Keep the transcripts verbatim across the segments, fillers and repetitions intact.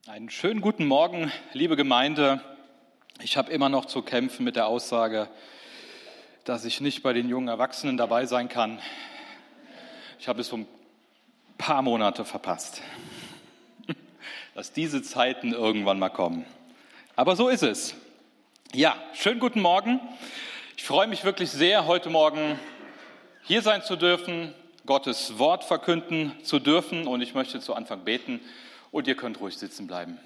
Einen schönen guten Morgen, liebe Gemeinde. Ich habe immer noch zu kämpfen mit der Aussage, dass ich nicht bei den jungen Erwachsenen dabei sein kann. Ich habe es um ein paar Monate verpasst, dass diese Zeiten irgendwann mal kommen. Aber so ist es. Ja, schönen guten Morgen. Ich freue mich wirklich sehr, heute Morgen hier sein zu dürfen, Gottes Wort verkünden zu dürfen. Und ich möchte zu Anfang beten. Und ihr könnt ruhig sitzen bleiben.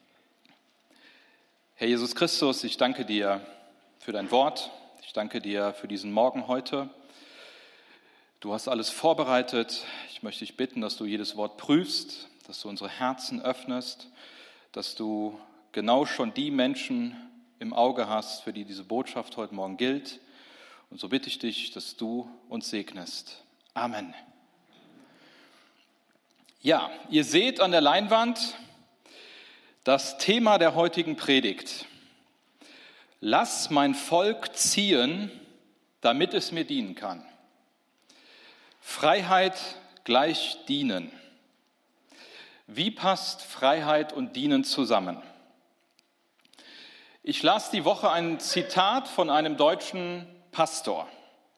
Herr Jesus Christus, ich danke dir für dein Wort. Ich danke dir für diesen Morgen heute. Du hast alles vorbereitet. Ich möchte dich bitten, dass du jedes Wort prüfst, dass du unsere Herzen öffnest, dass du genau schon die Menschen im Auge hast, für die diese Botschaft heute Morgen gilt. Und so bitte ich dich, dass du uns segnest. Amen. Ja, ihr seht an der Leinwand das Thema der heutigen Predigt. Lass mein Volk ziehen, damit es mir dienen kann. Freiheit gleich Dienen. Wie passt Freiheit und Dienen zusammen? Ich las die Woche ein Zitat von einem deutschen Pastor.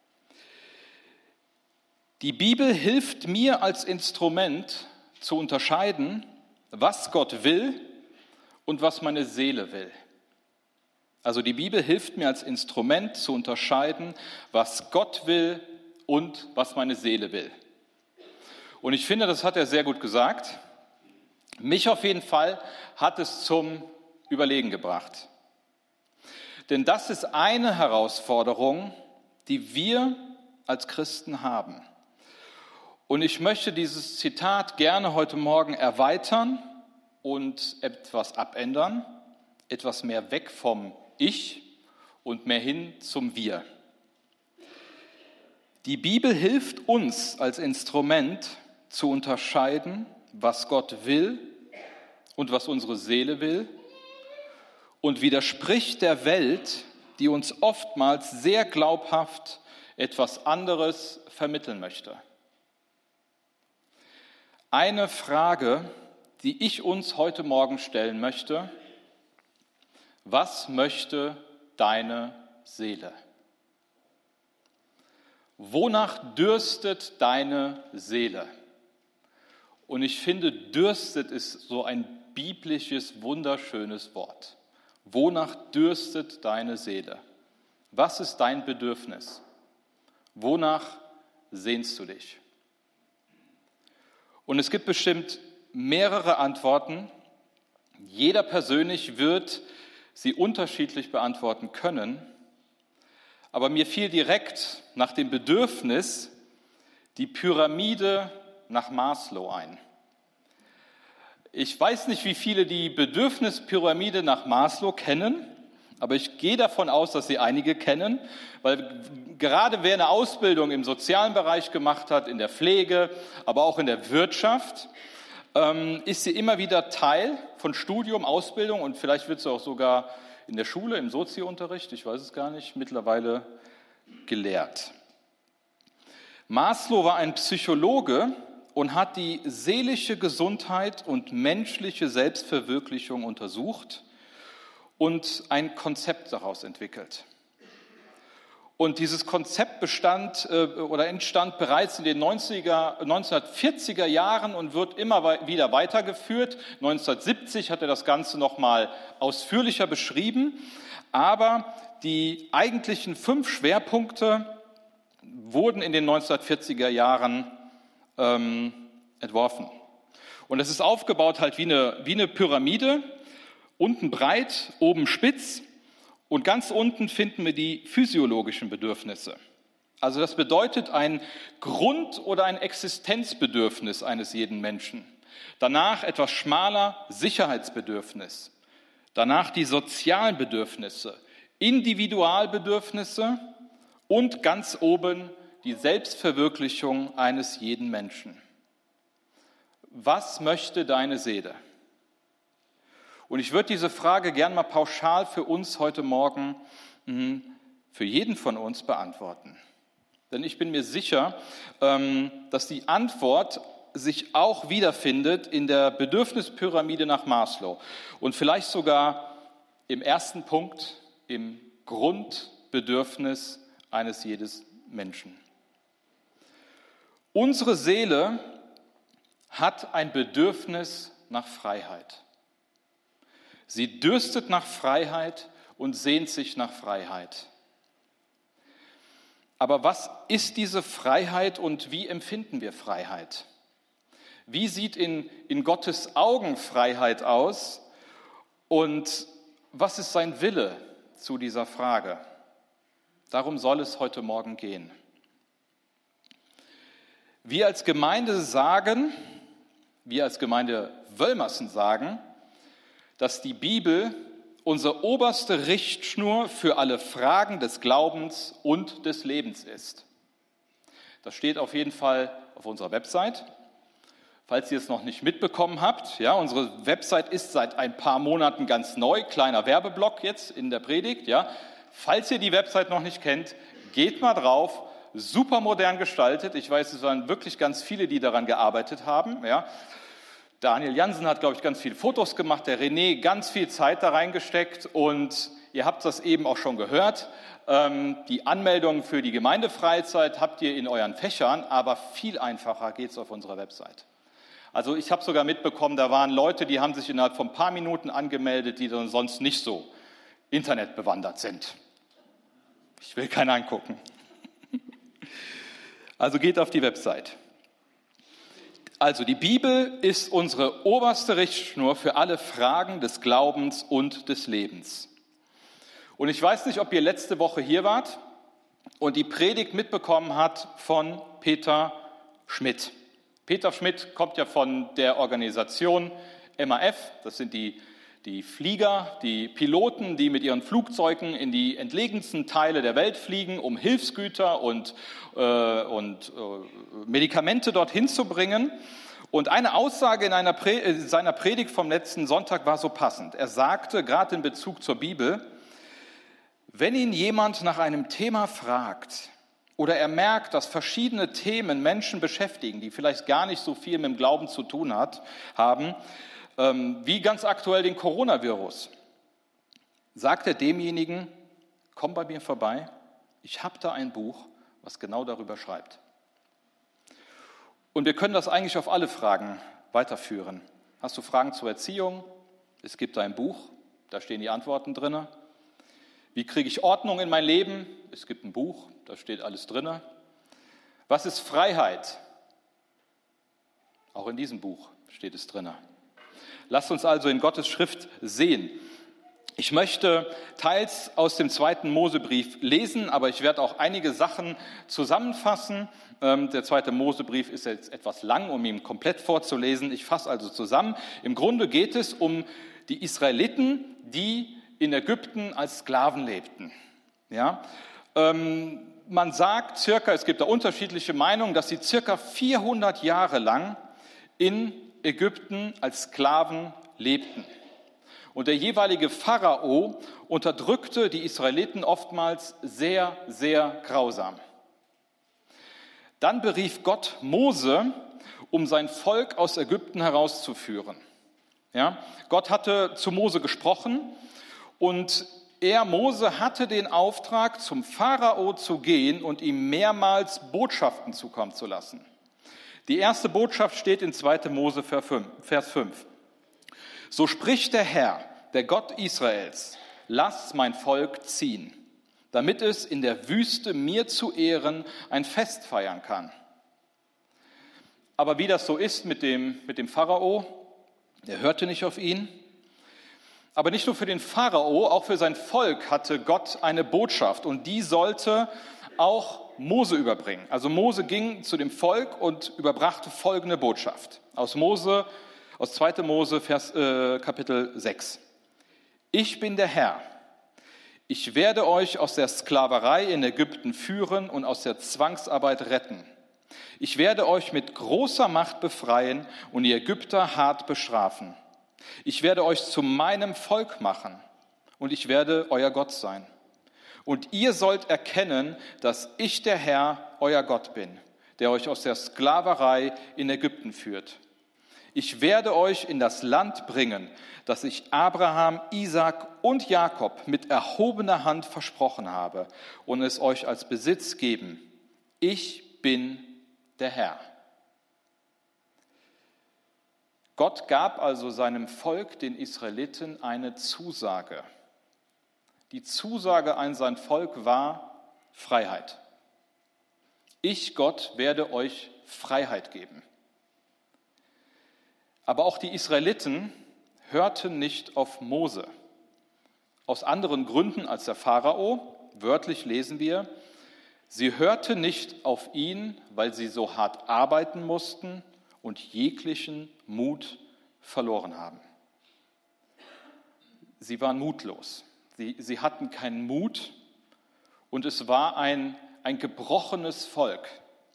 Die Bibel hilft mir als Instrument zu unterscheiden, was Gott will und was meine Seele will. Also die Bibel hilft mir als Instrument zu unterscheiden, was Gott will und was meine Seele will. Und ich finde, das hat er sehr gut gesagt. Mich auf jeden Fall hat es zum Überlegen gebracht. Denn das ist eine Herausforderung, die wir als Christen haben. Und ich möchte dieses Zitat gerne heute Morgen erweitern und etwas abändern, etwas mehr weg vom Ich und mehr hin zum Wir. Die Bibel hilft uns als Instrument zu unterscheiden, was Gott will und was unsere Seele will, und widerspricht der Welt, die uns oftmals sehr glaubhaft etwas anderes vermitteln möchte. Eine Frage, die ich uns heute Morgen stellen möchte: Was möchte deine Seele? Wonach dürstet deine Seele? Und ich finde, dürstet ist so ein biblisches, wunderschönes Wort. Wonach dürstet deine Seele? Was ist dein Bedürfnis? Wonach sehnst du dich? Und es gibt bestimmt mehrere Antworten. Jeder persönlich wird sie unterschiedlich beantworten können. Aber mir fiel direkt nach dem Bedürfnis die Pyramide nach Maslow ein. Ich weiß nicht, wie viele die Bedürfnispyramide nach Maslow kennen, aber ich gehe davon aus, dass Sie einige kennen, weil gerade wer eine Ausbildung im sozialen Bereich gemacht hat, in der Pflege, aber auch in der Wirtschaft, ähm, ist sie immer wieder Teil von Studium, Ausbildung, und vielleicht wird sie auch sogar in der Schule, im Soziounterricht, ich weiß es gar nicht, mittlerweile gelehrt. Maslow war ein Psychologe und hat die seelische Gesundheit und menschliche Selbstverwirklichung untersucht und ein Konzept daraus entwickelt. Und dieses Konzept bestand äh, oder entstand bereits in den neunzehnhundertvierziger Jahren und wird immer wieder weitergeführt. neunzehnhundertsiebzig hat er das Ganze nochmal ausführlicher beschrieben. Aber die eigentlichen fünf Schwerpunkte wurden in den neunzehnhundertvierziger Jahren ähm, entworfen. Und es ist aufgebaut halt wie eine, wie eine Pyramide. Unten breit, oben spitz, und ganz unten finden wir die physiologischen Bedürfnisse. Also das bedeutet ein Grund- oder ein Existenzbedürfnis eines jeden Menschen. Danach etwas schmaler Sicherheitsbedürfnis. Danach die sozialen Bedürfnisse, Individualbedürfnisse und ganz oben die Selbstverwirklichung eines jeden Menschen. Was möchte deine Seele? Und ich würde diese Frage gern mal pauschal für uns heute Morgen, für jeden von uns beantworten. Denn ich bin mir sicher, dass die Antwort sich auch wiederfindet in der Bedürfnispyramide nach Maslow und vielleicht sogar im ersten Punkt im Grundbedürfnis eines jedes Menschen. Unsere Seele hat ein Bedürfnis nach Freiheit. Sie dürstet nach Freiheit und sehnt sich nach Freiheit. Aber was ist diese Freiheit und wie empfinden wir Freiheit? Wie sieht in, in Gottes Augen Freiheit aus und was ist sein Wille zu dieser Frage? Darum soll es heute Morgen gehen. Wir als Gemeinde sagen, wir als Gemeinde Wöllmersen sagen, dass die Bibel unsere oberste Richtschnur für alle Fragen des Glaubens und des Lebens ist. Das steht auf jeden Fall auf unserer Website. Falls ihr es noch nicht mitbekommen habt, ja, unsere Website ist seit ein paar Monaten ganz neu, kleiner Werbeblock jetzt in der Predigt. Ja. Falls ihr die Website noch nicht kennt, geht mal drauf, super modern gestaltet. Ich weiß, es waren wirklich ganz viele, die daran gearbeitet haben. Ja. Daniel Jansen hat, glaube ich, ganz viele Fotos gemacht, der René ganz viel Zeit da reingesteckt und ihr habt das eben auch schon gehört. Ähm, die Anmeldung für die Gemeindefreizeit habt ihr in euren Fächern, aber viel einfacher geht es auf unserer Website. Also ich habe sogar mitbekommen, da waren Leute, die haben sich innerhalb von ein paar Minuten angemeldet, die dann sonst nicht so internetbewandert sind. Ich will keinen angucken. Also geht auf die Website. Also die Bibel ist unsere oberste Richtschnur für alle Fragen des Glaubens und des Lebens. Und ich weiß nicht, ob ihr letzte Woche hier wart und die Predigt mitbekommen habt von Peter Schmidt. Peter Schmidt kommt ja von der Organisation M A F, das sind die, die Flieger, die Piloten, die mit ihren Flugzeugen in die entlegensten Teile der Welt fliegen, um Hilfsgüter und, äh, und äh, Medikamente dorthin zu bringen. Und eine Aussage in einer Prä- äh, seiner Predigt vom letzten Sonntag war so passend. Er sagte, gerade in Bezug zur Bibel, wenn ihn jemand nach einem Thema fragt, oder er merkt, dass verschiedene Themen Menschen beschäftigen, die vielleicht gar nicht so viel mit dem Glauben zu tun hat, haben, ähm, wie ganz aktuell den Coronavirus, sagt er demjenigen, komm bei mir vorbei, ich habe da ein Buch, was genau darüber schreibt. Und wir können das eigentlich auf alle Fragen weiterführen. Hast du Fragen zur Erziehung? Es gibt ein Buch, da stehen die Antworten drin. Wie kriege ich Ordnung in mein Leben? Es gibt ein Buch, da steht alles drin. Was ist Freiheit? Auch in diesem Buch steht es drin. Lasst uns also in Gottes Schrift sehen. Ich möchte teils aus dem zweiten Mosebrief lesen, aber ich werde auch einige Sachen zusammenfassen. Der zweite Mosebrief ist jetzt etwas lang, um ihn komplett vorzulesen. Ich fasse also zusammen. Im Grunde geht es um die Israeliten, die in Ägypten als Sklaven lebten. Ja, ähm, man sagt circa, es gibt da unterschiedliche Meinungen, dass sie circa vierhundert Jahre lang in Ägypten als Sklaven lebten. Und der jeweilige Pharao unterdrückte die Israeliten oftmals sehr, sehr grausam. Dann berief Gott Mose, um sein Volk aus Ägypten herauszuführen. Ja, Gott hatte zu Mose gesprochen und er, Mose, hatte den Auftrag, zum Pharao zu gehen und ihm mehrmals Botschaften zukommen zu lassen. Die erste Botschaft steht in zweiter Mose Vers fünf. So spricht der Herr, der Gott Israels, lass mein Volk ziehen, damit es in der Wüste mir zu Ehren ein Fest feiern kann. Aber wie das so ist mit dem, mit dem Pharao, er hörte nicht auf ihn. Aber nicht nur für den Pharao, auch für sein Volk hatte Gott eine Botschaft und die sollte auch Mose überbringen. Also Mose ging zu dem Volk und überbrachte folgende Botschaft. Aus Mose, aus zweiter Mose, Vers, äh, Kapitel sechs. Ich bin der Herr. Ich werde euch aus der Sklaverei in Ägypten führen und aus der Zwangsarbeit retten. Ich werde euch mit großer Macht befreien und die Ägypter hart bestrafen. Ich werde euch zu meinem Volk machen und ich werde euer Gott sein. Und ihr sollt erkennen, dass ich der Herr, euer Gott bin, der euch aus der Sklaverei in Ägypten führt. Ich werde euch in das Land bringen, das ich Abraham, Isaak und Jakob mit erhobener Hand versprochen habe, und es euch als Besitz geben. Ich bin der Herr. Gott gab also seinem Volk, den Israeliten, eine Zusage. Die Zusage an sein Volk war Freiheit. Ich, Gott, werde euch Freiheit geben. Aber auch die Israeliten hörten nicht auf Mose. Aus anderen Gründen als der Pharao, wörtlich lesen wir, sie hörten nicht auf ihn, weil sie so hart arbeiten mussten und jeglichen Mut verloren haben. Sie waren mutlos. Sie, sie hatten keinen Mut und es war ein, ein gebrochenes Volk.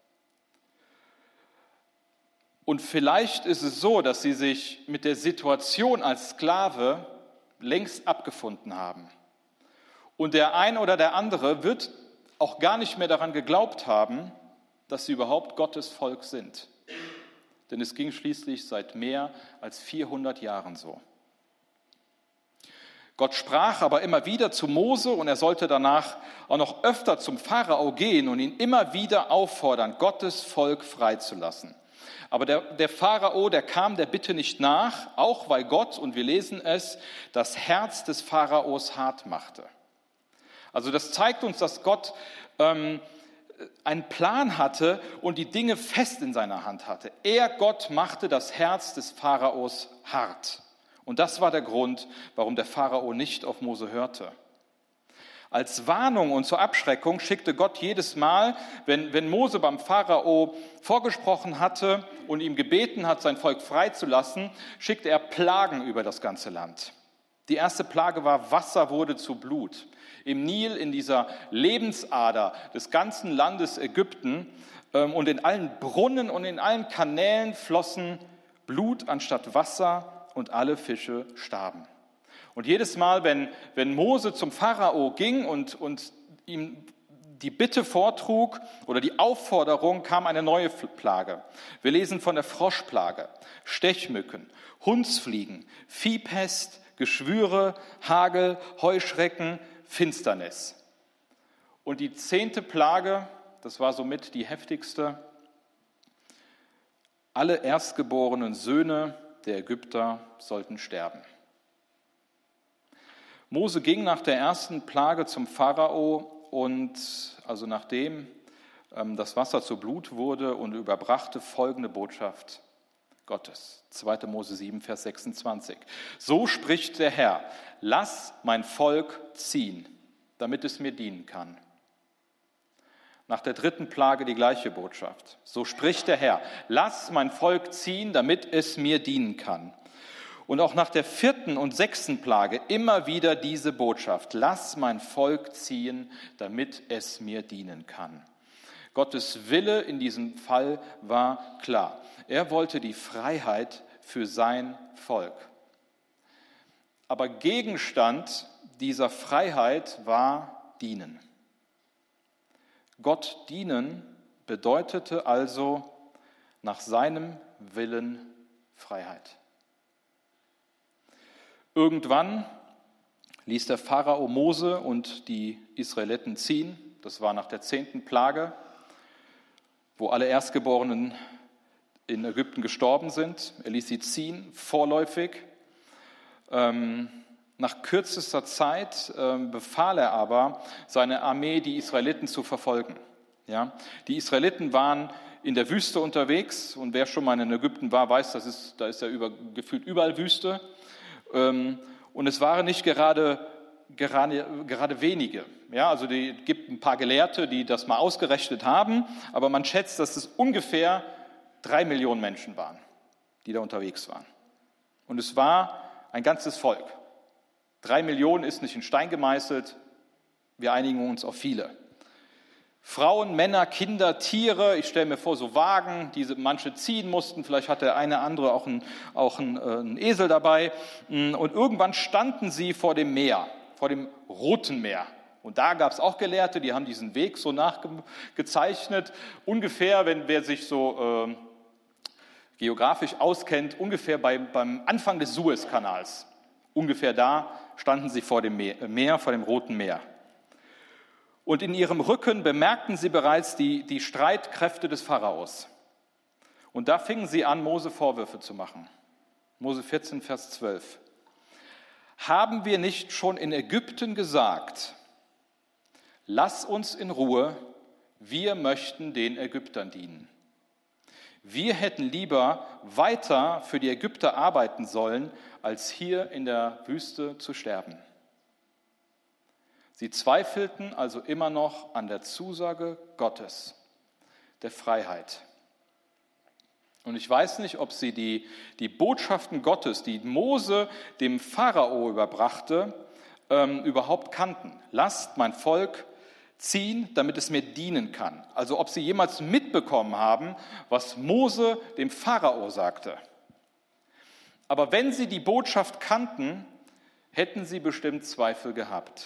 Und vielleicht ist es so, dass sie sich mit der Situation als Sklave längst abgefunden haben. Und der ein oder der andere wird auch gar nicht mehr daran geglaubt haben, dass sie überhaupt Gottes Volk sind. Denn es ging schließlich seit mehr als vierhundert Jahren so. Gott sprach aber immer wieder zu Mose und er sollte danach auch noch öfter zum Pharao gehen und ihn immer wieder auffordern, Gottes Volk freizulassen. Aber der, der Pharao, der kam der Bitte nicht nach, auch weil Gott, und wir lesen es, das Herz des Pharaos hart machte. Also das zeigt uns, dass Gott ähm, einen Plan hatte und die Dinge fest in seiner Hand hatte. Er, Gott, machte das Herz des Pharaos hart. Und das war der Grund, warum der Pharao nicht auf Mose hörte. Als Warnung und zur Abschreckung schickte Gott jedes Mal, wenn, wenn Mose beim Pharao vorgesprochen hatte und ihm gebeten hat, sein Volk freizulassen, schickte er Plagen über das ganze Land. Die erste Plage war, Wasser wurde zu Blut. Im Nil, in dieser Lebensader des ganzen Landes Ägypten und in allen Brunnen und in allen Kanälen flossen Blut anstatt Wasser und alle Fische starben. Und jedes Mal, wenn, wenn Mose zum Pharao ging und, und ihm die Bitte vortrug oder die Aufforderung, kam eine neue Plage. Wir lesen von der Froschplage, Stechmücken, Hundsfliegen, Viehpest, Geschwüre, Hagel, Heuschrecken, Finsternis. Und die zehnte Plage, das war somit die heftigste, alle erstgeborenen Söhne der Ägypter sollten sterben. Mose ging nach der ersten Plage zum Pharao und also nachdem ähm, das Wasser zu Blut wurde und überbrachte folgende Botschaft Gottes. zweiter Mose sieben, Vers sechsundzwanzig. So spricht der Herr, lass mein Volk ziehen, damit es mir dienen kann. Nach der dritten Plage die gleiche Botschaft. So spricht der Herr, lass mein Volk ziehen, damit es mir dienen kann. Und auch nach der vierten und sechsten Plage immer wieder diese Botschaft, lass mein Volk ziehen, damit es mir dienen kann. Gottes Wille in diesem Fall war klar. Er wollte die Freiheit für sein Volk. Aber Gegenstand dieser Freiheit war Dienen. Gott dienen bedeutete also nach seinem Willen Freiheit. Irgendwann ließ der Pharao Mose und die Israeliten ziehen. Das war nach der zehnten Plage, wo alle Erstgeborenen in Ägypten gestorben sind. Er ließ sie ziehen, vorläufig. Ähm, nach kürzester Zeit ähm, befahl er aber, seine Armee, die Israeliten, zu verfolgen. Ja? Die Israeliten waren in der Wüste unterwegs und wer schon mal in Ägypten war, weiß, das ist, da ist ja über, gefühlt überall Wüste. Und es waren nicht gerade, gerade, gerade wenige. Ja, also es gibt ein paar Gelehrte, die das mal ausgerechnet haben, aber man schätzt, dass es ungefähr drei Millionen Menschen waren, die da unterwegs waren. Und es war ein ganzes Volk. Drei Millionen ist nicht in Stein gemeißelt, wir einigen uns auf viele. Frauen, Männer, Kinder, Tiere, ich stelle mir vor, so Wagen, die manche ziehen mussten, vielleicht hat der eine andere auch einen, auch einen, äh, einen Esel dabei. Und irgendwann standen sie vor dem Meer, vor dem Roten Meer. Und da gab es auch Gelehrte, die haben diesen Weg so nachgezeichnet, ungefähr, wenn wer sich so äh, geografisch auskennt, ungefähr bei, beim Anfang des Suezkanals. Ungefähr da standen sie vor dem Meer, Meer, vor dem Roten Meer. Und in ihrem Rücken bemerkten sie bereits die, die Streitkräfte des Pharaos. Und da fingen sie an, Mose Vorwürfe zu machen. Mose vierzehn, Vers zwölf. Haben wir nicht schon in Ägypten gesagt, lass uns in Ruhe, wir möchten den Ägyptern dienen. Wir hätten lieber weiter für die Ägypter arbeiten sollen, als hier in der Wüste zu sterben. Sie zweifelten also immer noch an der Zusage Gottes, der Freiheit. Und ich weiß nicht, ob sie die, die Botschaften Gottes, die Mose dem Pharao überbrachte, ähm, überhaupt kannten. Lasst mein Volk ziehen, damit es mir dienen kann. Also ob sie jemals mitbekommen haben, was Mose dem Pharao sagte. Aber wenn sie die Botschaft kannten, hätten sie bestimmt Zweifel gehabt.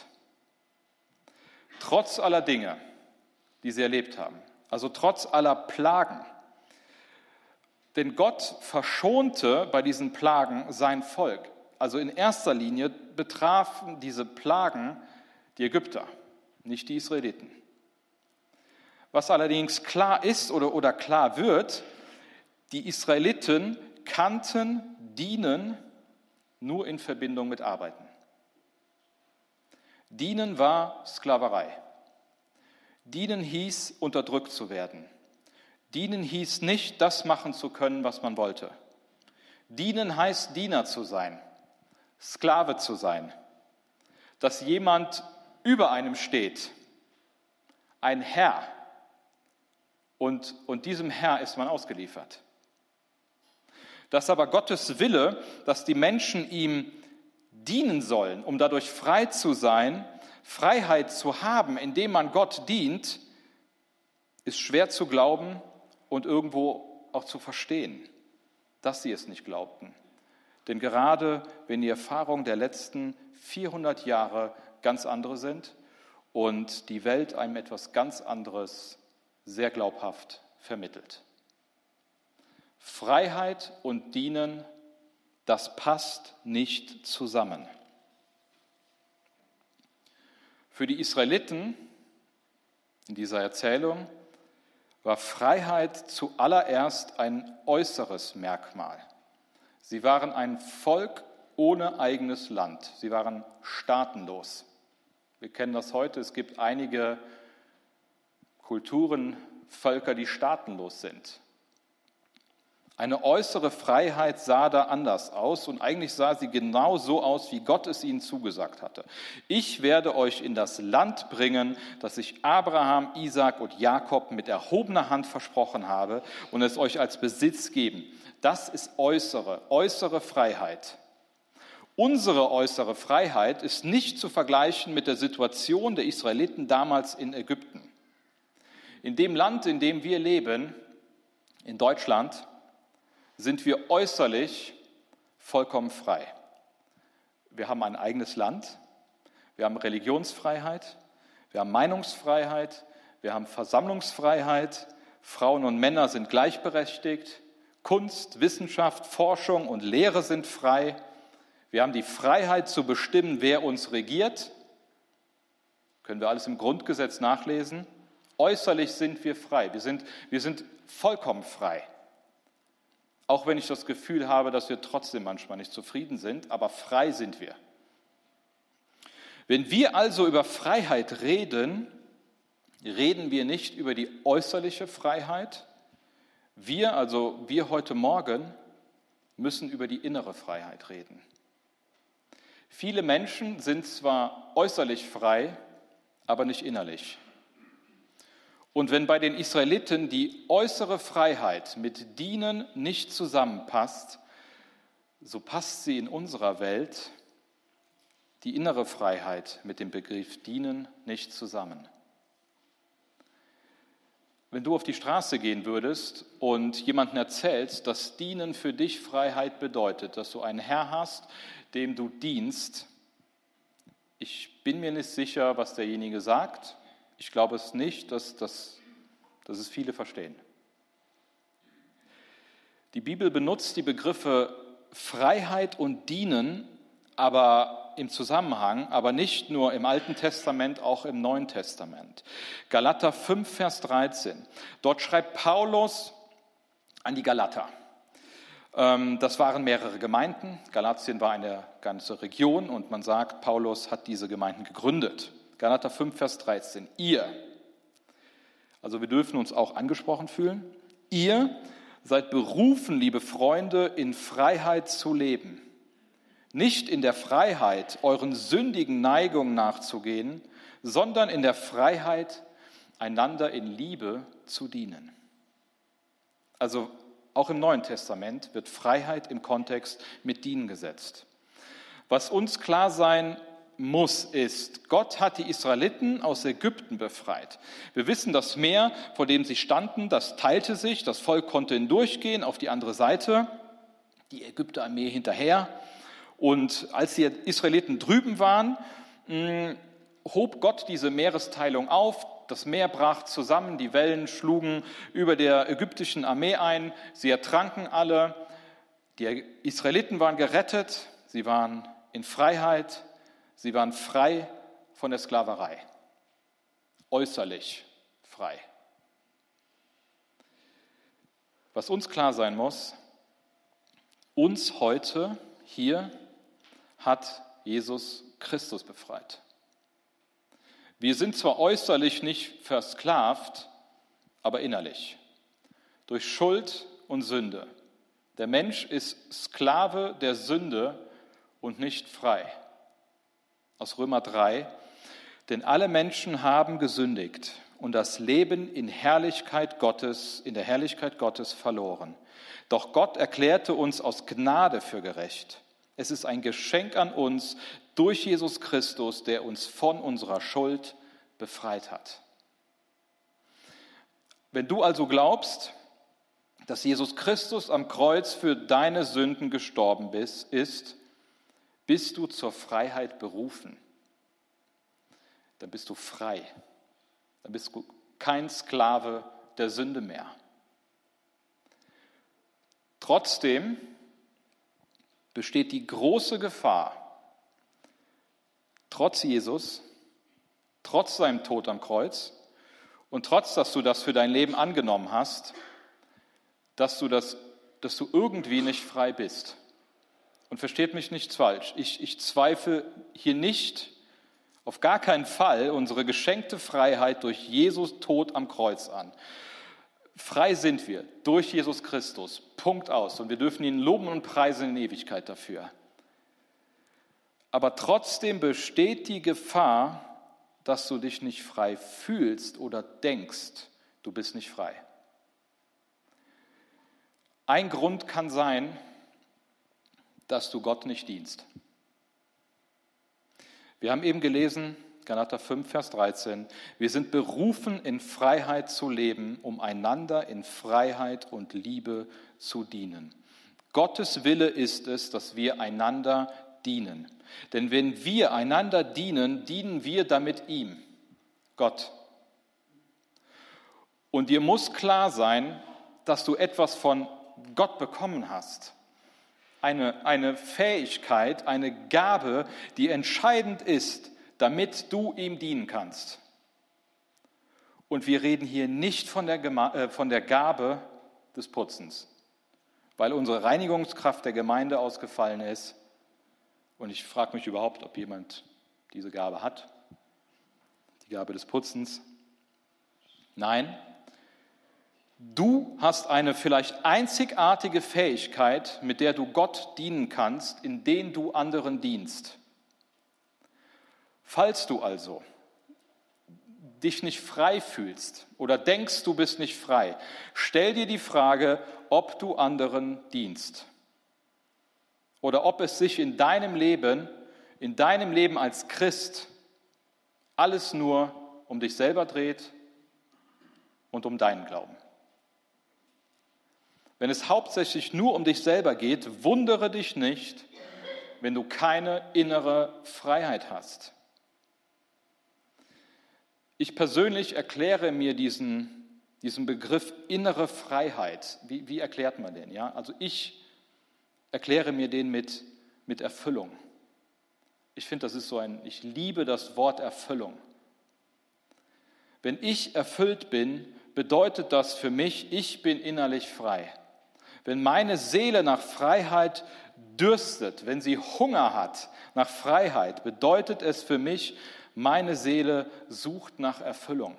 Trotz aller Dinge, die sie erlebt haben, also trotz aller Plagen. Denn Gott verschonte bei diesen Plagen sein Volk. Also in erster Linie betrafen diese Plagen die Ägypter, nicht die Israeliten. Was allerdings klar ist oder, oder klar wird, die Israeliten kannten Dienen nur in Verbindung mit Arbeiten. Dienen war Sklaverei. Dienen hieß, unterdrückt zu werden. Dienen hieß nicht, das machen zu können, was man wollte. Dienen heißt, Diener zu sein, Sklave zu sein, dass jemand über einem steht, ein Herr, und, und diesem Herr ist man ausgeliefert. Dass aber Gottes Wille, dass die Menschen ihm dienen sollen, um dadurch frei zu sein, Freiheit zu haben, indem man Gott dient, ist schwer zu glauben und irgendwo auch zu verstehen, dass sie es nicht glaubten. Denn gerade wenn die Erfahrungen der letzten vierhundert Jahre ganz andere sind und die Welt einem etwas ganz anderes sehr glaubhaft vermittelt. Freiheit und Dienen, das passt nicht zusammen. Für die Israeliten in dieser Erzählung war Freiheit zuallererst ein äußeres Merkmal. Sie waren ein Volk ohne eigenes Land. Sie waren staatenlos. Wir kennen das heute. Es gibt einige Kulturen, Völker, die staatenlos sind. Eine äußere Freiheit sah da anders aus und eigentlich sah sie genau so aus, wie Gott es ihnen zugesagt hatte. Ich werde euch in das Land bringen, das ich Abraham, Isaak und Jakob mit erhobener Hand versprochen habe und es euch als Besitz geben. Das ist äußere, äußere Freiheit. Unsere äußere Freiheit ist nicht zu vergleichen mit der Situation der Israeliten damals in Ägypten. In dem Land, in dem wir leben, in Deutschland, sind wir äußerlich vollkommen frei. Wir haben ein eigenes Land, wir haben Religionsfreiheit, wir haben Meinungsfreiheit, wir haben Versammlungsfreiheit, Frauen und Männer sind gleichberechtigt, Kunst, Wissenschaft, Forschung und Lehre sind frei. Wir haben die Freiheit zu bestimmen, wer uns regiert. Können wir alles im Grundgesetz nachlesen. Äußerlich sind wir frei, wir sind, wir sind vollkommen frei. Auch wenn ich das Gefühl habe, dass wir trotzdem manchmal nicht zufrieden sind, aber frei sind wir. Wenn wir also über Freiheit reden, reden wir nicht über die äußerliche Freiheit. Wir, also wir heute Morgen, müssen über die innere Freiheit reden. Viele Menschen sind zwar äußerlich frei, aber nicht innerlich. Und wenn bei den Israeliten die äußere Freiheit mit Dienen nicht zusammenpasst, so passt sie in unserer Welt, die innere Freiheit mit dem Begriff Dienen, nicht zusammen. Wenn du auf die Straße gehen würdest und jemandem erzählst, dass Dienen für dich Freiheit bedeutet, dass du einen Herr hast, dem du dienst, Ich bin mir nicht sicher, was derjenige sagt. Ich glaube es nicht, dass, dass, dass es viele verstehen. Die Bibel benutzt die Begriffe Freiheit und Dienen, aber im Zusammenhang, aber nicht nur im Alten Testament, auch im Neuen Testament. Galater fünf, Vers dreizehn. Dort schreibt Paulus an die Galater. Das waren mehrere Gemeinden. Galatien war eine ganze Region und man sagt, Paulus hat diese Gemeinden gegründet. Galater fünf, Vers dreizehn. Ihr, also wir dürfen uns auch angesprochen fühlen, ihr seid berufen, liebe Freunde, in Freiheit zu leben. Nicht in der Freiheit, euren sündigen Neigungen nachzugehen, sondern in der Freiheit, einander in Liebe zu dienen. Also auch im Neuen Testament wird Freiheit im Kontext mit Dienen gesetzt. Was uns klar sein muss, ist, Gott hat die Israeliten aus Ägypten befreit. Wir wissen, das Meer, vor dem sie standen, das teilte sich, das Volk konnte hindurchgehen auf die andere Seite, die Ägypterarmee hinterher. Und als die Israeliten drüben waren, mh, hob Gott diese Meeresteilung auf. Das Meer brach zusammen, die Wellen schlugen über der ägyptischen Armee ein, sie ertranken alle. Die Israeliten waren gerettet, sie waren in Freiheit, sie waren frei von der Sklaverei, äußerlich frei. Was uns klar sein muss, uns heute hier hat Jesus Christus befreit. Wir sind zwar äußerlich nicht versklavt, aber innerlich. Durch Schuld und Sünde. Der Mensch ist Sklave der Sünde und nicht frei. Aus Römer drei. Denn alle Menschen haben gesündigt und das Leben in Herrlichkeit Gottes, in der Herrlichkeit Gottes verloren. Doch Gott erklärte uns aus Gnade für gerecht. Es ist ein Geschenk an uns durch Jesus Christus, der uns von unserer Schuld befreit hat. Wenn du also glaubst, dass Jesus Christus am Kreuz für deine Sünden gestorben ist, bist du zur Freiheit berufen. Dann bist du frei. Dann bist du kein Sklave der Sünde mehr. Trotzdem besteht die große Gefahr, trotz Jesus, trotz seinem Tod am Kreuz und trotz, dass du das für dein Leben angenommen hast, dass du, das, dass du irgendwie nicht frei bist. Und versteht mich nicht falsch, ich, ich zweifle hier nicht, auf gar keinen Fall, unsere geschenkte Freiheit durch Jesus Tod am Kreuz an. Frei sind wir durch Jesus Christus, Punkt aus. Und wir dürfen ihn loben und preisen in Ewigkeit dafür. Aber trotzdem besteht die Gefahr, dass du dich nicht frei fühlst oder denkst, du bist nicht frei. Ein Grund kann sein, dass du Gott nicht dienst. Wir haben eben gelesen, Galater fünf, Vers dreizehn, wir sind berufen, in Freiheit zu leben, um einander in Freiheit und Liebe zu dienen. Gottes Wille ist es, dass wir einander dienen. Denn wenn wir einander dienen, dienen wir damit ihm, Gott. Und dir muss klar sein, dass du etwas von Gott bekommen hast. Eine, eine Fähigkeit, eine Gabe, die entscheidend ist, damit du ihm dienen kannst. Und wir reden hier nicht von der, Gema- äh, von der Gabe des Putzens, weil unsere Reinigungskraft der Gemeinde ausgefallen ist. Und ich frage mich überhaupt, ob jemand diese Gabe hat, die Gabe des Putzens. Nein, du hast eine vielleicht einzigartige Fähigkeit, mit der du Gott dienen kannst, indem du anderen dienst. Falls du also dich nicht frei fühlst oder denkst, du bist nicht frei, stell dir die Frage, ob du anderen dienst. Oder ob es sich in deinem Leben, in deinem Leben als Christ alles nur um dich selber dreht und um deinen Glauben. Wenn es hauptsächlich nur um dich selber geht, wundere dich nicht, wenn du keine innere Freiheit hast. Ich persönlich erkläre mir diesen, diesen Begriff innere Freiheit. Wie, wie erklärt man den? Ja? Also ich erkläre mir den mit, mit Erfüllung. Ich finde, das ist so ein, ich liebe das Wort Erfüllung. Wenn ich erfüllt bin, bedeutet das für mich, ich bin innerlich frei. Wenn meine Seele nach Freiheit dürstet, wenn sie Hunger hat nach Freiheit, bedeutet es für mich, meine Seele sucht nach Erfüllung.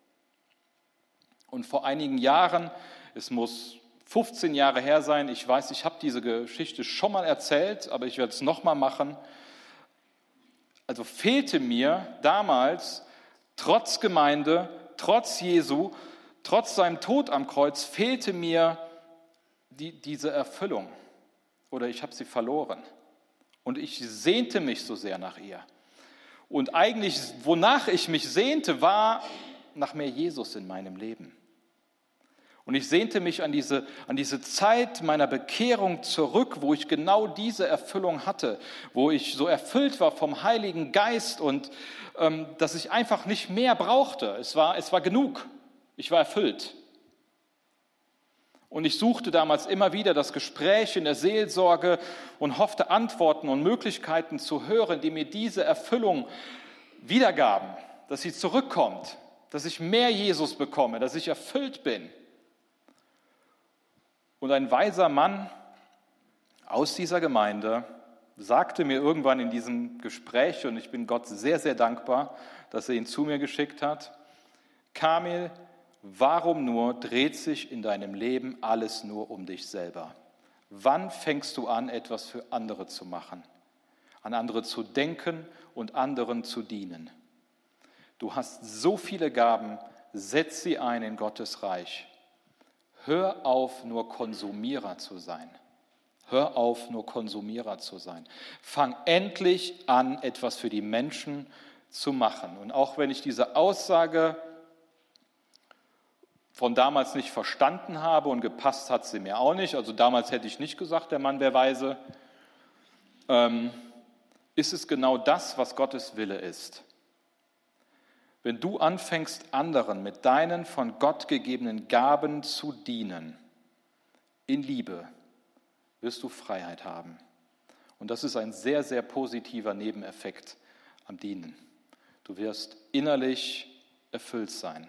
Und vor einigen Jahren, es muss fünfzehn Jahre her sein, ich weiß, ich habe diese Geschichte schon mal erzählt, aber ich werde es nochmal machen. Also fehlte mir damals, trotz Gemeinde, trotz Jesu, trotz seinem Tod am Kreuz, fehlte mir die, diese Erfüllung. Oder ich habe sie verloren. Und ich sehnte mich so sehr nach ihr. Und eigentlich, wonach ich mich sehnte, war nach mehr Jesus in meinem Leben. Und ich sehnte mich an diese, an diese Zeit meiner Bekehrung zurück, wo ich genau diese Erfüllung hatte, wo ich so erfüllt war vom Heiligen Geist und ähm, dass ich einfach nicht mehr brauchte. Es war, es war genug. Ich war erfüllt. Und ich suchte damals immer wieder das Gespräch in der Seelsorge und hoffte, Antworten und Möglichkeiten zu hören, die mir diese Erfüllung wiedergaben, dass sie zurückkommt, dass ich mehr Jesus bekomme, dass ich erfüllt bin. Und ein weiser Mann aus dieser Gemeinde sagte mir irgendwann in diesem Gespräch, und ich bin Gott sehr, sehr dankbar, dass er ihn zu mir geschickt hat: Kamil, warum nur dreht sich in deinem Leben alles nur um dich selber? Wann fängst du an, etwas für andere zu machen, an andere zu denken und anderen zu dienen? Du hast so viele Gaben, setz sie ein in Gottes Reich. Hör auf, nur Konsumierer zu sein. Hör auf, nur Konsumierer zu sein. Fang endlich an, etwas für die Menschen zu machen. Und auch wenn ich diese Aussage von damals nicht verstanden habe und gepasst hat sie mir auch nicht, also damals hätte ich nicht gesagt, der Mann wäre weise, ähm, ist es genau das, was Gottes Wille ist. Wenn du anfängst, anderen mit deinen von Gott gegebenen Gaben zu dienen, in Liebe, wirst du Freiheit haben. Und das ist ein sehr, sehr positiver Nebeneffekt am Dienen. Du wirst innerlich erfüllt sein.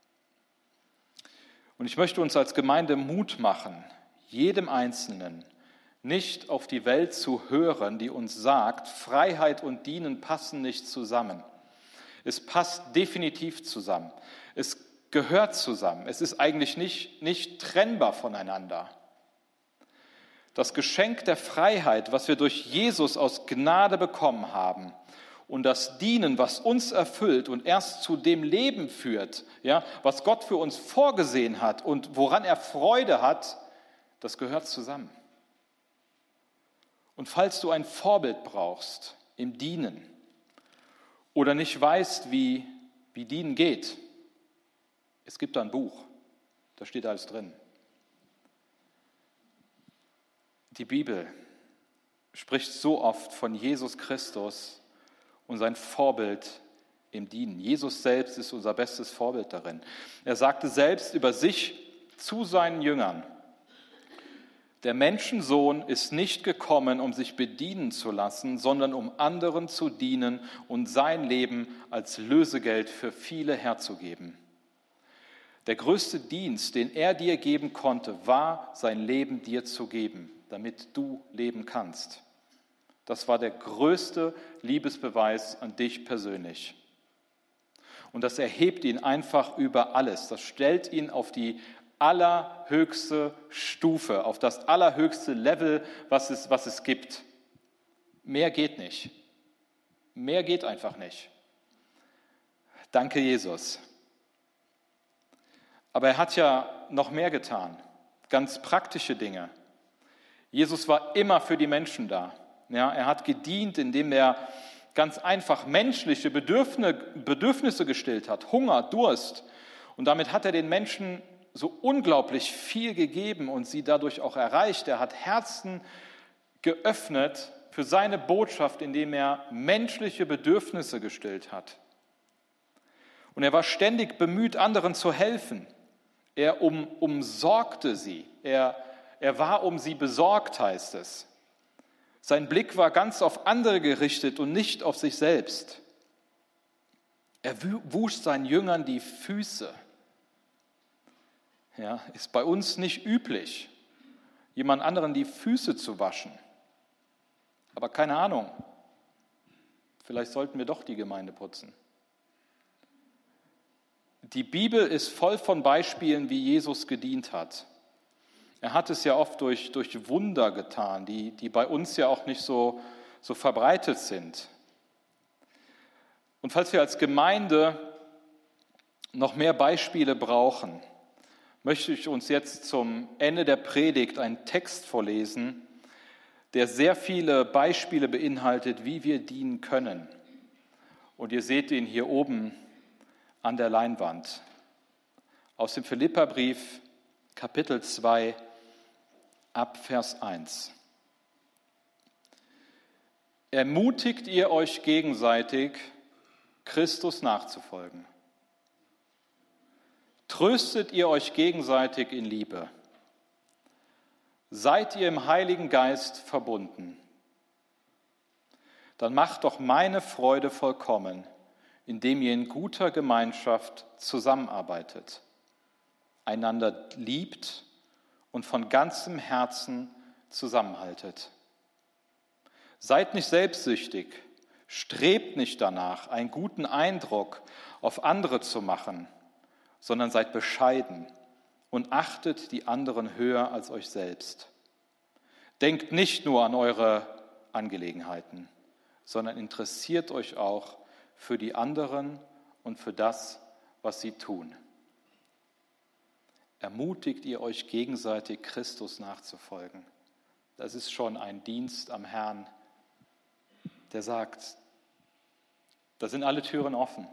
Und ich möchte uns als Gemeinde Mut machen, jedem Einzelnen nicht auf die Welt zu hören, die uns sagt, Freiheit und Dienen passen nicht zusammen. Es passt definitiv zusammen. Es gehört zusammen. Es ist eigentlich nicht, nicht trennbar voneinander. Das Geschenk der Freiheit, was wir durch Jesus aus Gnade bekommen haben, und das Dienen, was uns erfüllt und erst zu dem Leben führt, ja, was Gott für uns vorgesehen hat und woran er Freude hat, das gehört zusammen. Und falls du ein Vorbild brauchst im Dienen oder nicht weißt, wie, wie Dienen geht, es gibt da ein Buch, da steht alles drin. Die Bibel spricht so oft von Jesus Christus und sein Vorbild im Dienen. Jesus selbst ist unser bestes Vorbild darin. Er sagte selbst über sich zu seinen Jüngern: Der Menschensohn ist nicht gekommen, um sich bedienen zu lassen, sondern um anderen zu dienen und sein Leben als Lösegeld für viele herzugeben. Der größte Dienst, den er dir geben konnte, war, sein Leben dir zu geben, damit du leben kannst. Das war der größte Liebesbeweis an dich persönlich. Und das erhebt ihn einfach über alles. Das stellt ihn auf die allerhöchste Stufe, auf das allerhöchste Level, was es, was es gibt. Mehr geht nicht. Mehr geht einfach nicht. Danke, Jesus. Aber er hat ja noch mehr getan. Ganz praktische Dinge. Jesus war immer für die Menschen da. Ja, er hat gedient, indem er ganz einfach menschliche Bedürfnisse gestillt hat, Hunger, Durst. Und damit hat er den Menschen so unglaublich viel gegeben und sie dadurch auch erreicht. Er hat Herzen geöffnet für seine Botschaft, indem er menschliche Bedürfnisse gestillt hat. Und er war ständig bemüht, anderen zu helfen. Er um, umsorgte sie. Er, er war um sie besorgt, heißt es. Sein Blick war ganz auf andere gerichtet und nicht auf sich selbst. Er wusch seinen Jüngern die Füße. Ja, ist bei uns nicht üblich, jemand anderen die Füße zu waschen. Aber keine Ahnung, vielleicht sollten wir doch die Gemeinde putzen. Die Bibel ist voll von Beispielen, wie Jesus gedient hat. Er hat es ja oft durch, durch Wunder getan, die, die bei uns ja auch nicht so, so verbreitet sind. Und falls wir als Gemeinde noch mehr Beispiele brauchen, möchte ich uns jetzt zum Ende der Predigt einen Text vorlesen, der sehr viele Beispiele beinhaltet, wie wir dienen können. Und ihr seht ihn hier oben an der Leinwand. Aus dem Philipperbrief, Kapitel zwei, ab Vers eins. Ermutigt ihr euch gegenseitig, Christus nachzufolgen? Tröstet ihr euch gegenseitig in Liebe? Seid ihr im Heiligen Geist verbunden? Dann macht doch meine Freude vollkommen, indem ihr in guter Gemeinschaft zusammenarbeitet, einander liebt und von ganzem Herzen zusammenhaltet. Seid nicht selbstsüchtig, strebt nicht danach, einen guten Eindruck auf andere zu machen, sondern seid bescheiden und achtet die anderen höher als euch selbst. Denkt nicht nur an eure Angelegenheiten, sondern interessiert euch auch für die anderen und für das, was sie tun. Ermutigt ihr euch gegenseitig, Christus nachzufolgen. Das ist schon ein Dienst am Herrn, der sagt, da sind alle Türen offen.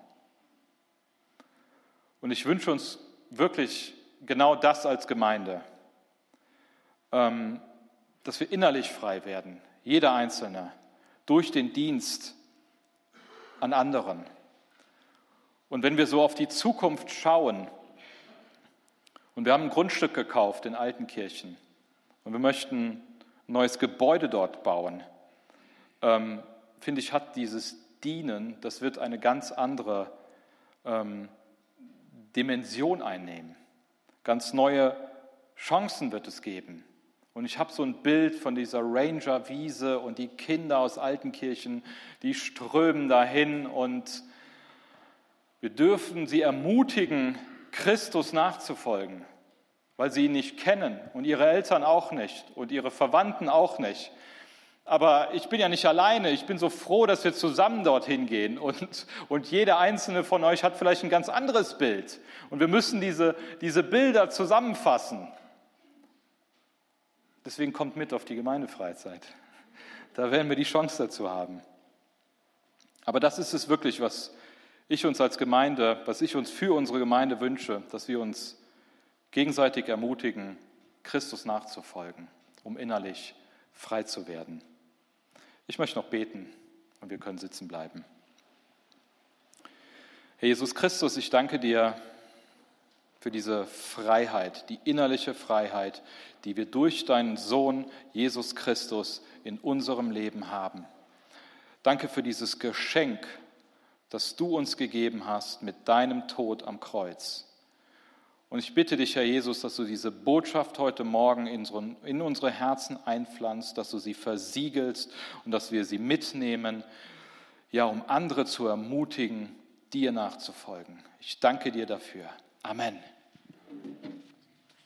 Und ich wünsche uns wirklich genau das als Gemeinde, dass wir innerlich frei werden, jeder Einzelne, durch den Dienst an anderen. Und wenn wir so auf die Zukunft schauen, und wir haben ein Grundstück gekauft in Altenkirchen und wir möchten ein neues Gebäude dort bauen, ähm, finde ich, hat dieses Dienen, das wird eine ganz andere ähm, Dimension einnehmen. Ganz neue Chancen wird es geben. Und ich habe so ein Bild von dieser Rangerwiese und die Kinder aus Altenkirchen, die strömen dahin und wir dürfen sie ermutigen, Christus nachzufolgen, weil sie ihn nicht kennen und ihre Eltern auch nicht und ihre Verwandten auch nicht. Aber ich bin ja nicht alleine, ich bin so froh, dass wir zusammen dorthin gehen und, und jeder einzelne von euch hat vielleicht ein ganz anderes Bild. Und wir müssen diese, diese Bilder zusammenfassen. Deswegen kommt mit auf die Gemeindefreizeit. Da werden wir die Chance dazu haben. Aber das ist es wirklich, was ich uns als Gemeinde, was ich uns für unsere Gemeinde wünsche, dass wir uns gegenseitig ermutigen, Christus nachzufolgen, um innerlich frei zu werden. Ich möchte noch beten und wir können sitzen bleiben. Herr Jesus Christus, ich danke dir für diese Freiheit, die innerliche Freiheit, die wir durch deinen Sohn Jesus Christus in unserem Leben haben. Danke für dieses Geschenk, das du uns gegeben hast mit deinem Tod am Kreuz. Und ich bitte dich, Herr Jesus, dass du diese Botschaft heute Morgen in unsere, in unsere Herzen einpflanzt, dass du sie versiegelst und dass wir sie mitnehmen, ja, um andere zu ermutigen, dir nachzufolgen. Ich danke dir dafür. Amen.